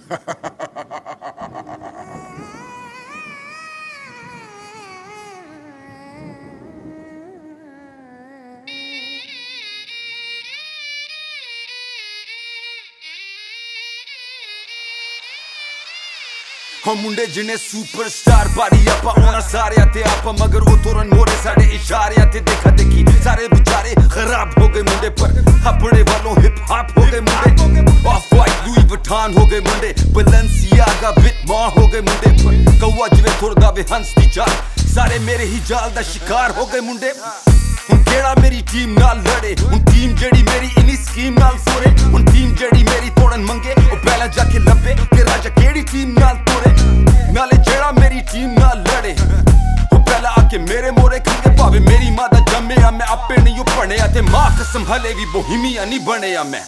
हम मुंडे जिन्हें सुपरस्टार बारी आपा होना सारे आते आपा मगर वो तोरन मोरे साढ़े इशारे आते देखा देखी सारे बेचारे खराब हो गए मुंडे पर अपने वालों हिप हॉप हो गए मुंडे ऑफ वाइट लुई वुइटन हो गए मुंडे बलेंसियागा बिटमा हो गए मुंडे पर कौवा जिवे थोड़ा वे हंस दी चाल सारे मेरे ही जाल दा शिकार हो गए मुंडे हुन केड़ा मेरी टीम नाल लड़े हुन टीम जेड़ी मेरी इनी स्कीम नाल सोरे हुन टीम जेड़ी मेरी तोड़न मंगे ओ पहला जाके लब्बे कि राजा केड़ी टीम नाल तोड़े नाले जेड़ा मेरी टीम नाल लड़े ओ पहला आके मेरे मोरे खंगे भावे मेरी मां दा जम्मेया मैं आपे नहीं पढ़ने ते मां कसम हले भी बोहिमिया नहीं बनेया मैं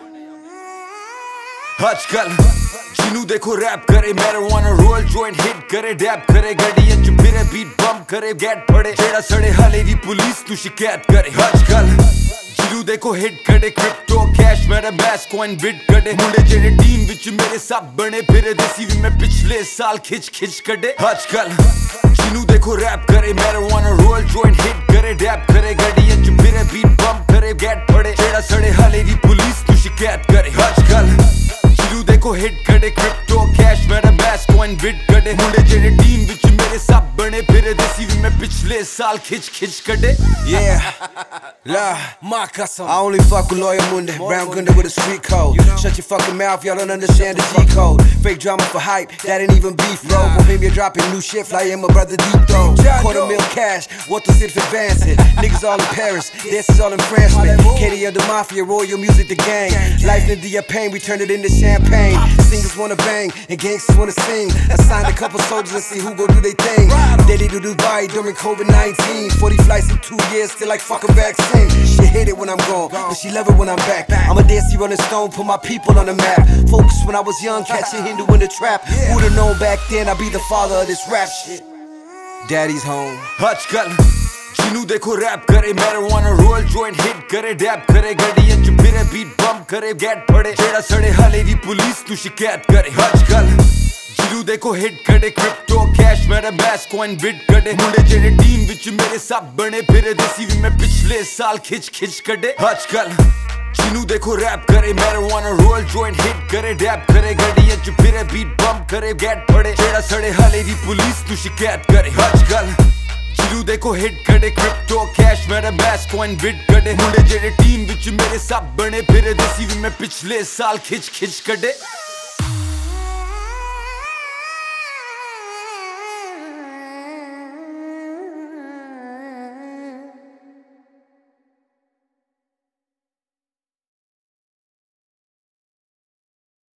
आजकल जिनू देखो रैप करे मैरिजुआना रोल जॉइंट हिट करे डैप करे गड्डियां च फिरे बीट बम करे गेट पड़े जेड़ा सड़े हाले दी पुलिस तू शिकायत करे आजकल जिनू देखो हिट करे क्रिप्टो कैश मेरा मैस कॉइन बिट करे मुंडे जेड़े टीम विच मेरे सब बने फिरे देसी भी मैं पिछले साल खिच खिच कड़े आजकल जिनू देखो रैप करे मैरिजुआना रोल जॉइंट हिट करे डैप करे गड्डियां च फिरे बीट बम करे गेट पड़े जेड़ा सड़े हाले दी पुलिस तू शिकायत करे आजकल जिनू देखो हिट करे क्रिप्टो कैश मेरा मैस कॉइन बिट करे मुंडे जेड़े टीम विच मेरे सब बने फिरे देसी भी मैं पिछले साल खिच खिच कड़े Yeah, la, मां कसम I only fuck with Lawyer Munde, Brown Gunda with a street code. Shut your fucking mouth, y'all don't understand the G code. Fake drama for hype, that ain't even beef, bro. Bohemia dropping new shit, fly in my brother deep throw. $250,000 cash, what the shit for advancing? Niggas all in Paris, this is all in France, man. Katie of the Mafia, royal music, the gang. Life into your pain, we turn it into champagne. Singers wanna bang, and gangsters wanna sing. I signed a couple soldiers and see who gon' do they thing. Daily to Dubai during COVID-19. 40 flights in 2 years, still like fucking vaccine. She hate it when I'm gone, but she love it when I'm back. I'm a dancey running stone, put my people on the map. Focus when I was young, catching Hindu in the trap. Who'da known back then I'd be the father of this rap shit. Daddy's home. आजकल जिनू देखो rap करे marijuana roll joint hit करे dap करे गड्डियां च फिरे beat बम करे gate पड़े जेड़ा सड़े हाले दी पुलिस तू शिकायत करे आजकल जिनू देखो हिट करे क्रिप्टो कैश मेरा मैस कॉइन बिट करे मुंडे जेड़े टीम विच मेरे सब बने फिरे देसी भी मैं पिछले साल खिच खिच कड़े आजकल जिनू देखो रैप करे मैरिजुआना रोल जॉइंट हिट करे डैप करे गड्डियां च फिरे बीट बम करे गेट पड़े जेड़ा सड़े हाले दी पुलिस तू शिकायत करे आजकल जिनू देखो हिट करे क्रिप्टो कैश मेरा मैस कॉइन बिट करे मुंडे जेड़े टीम विच मेरे सब बने फिरे देसी भी मैं पिछले साल खिच खिच कड़े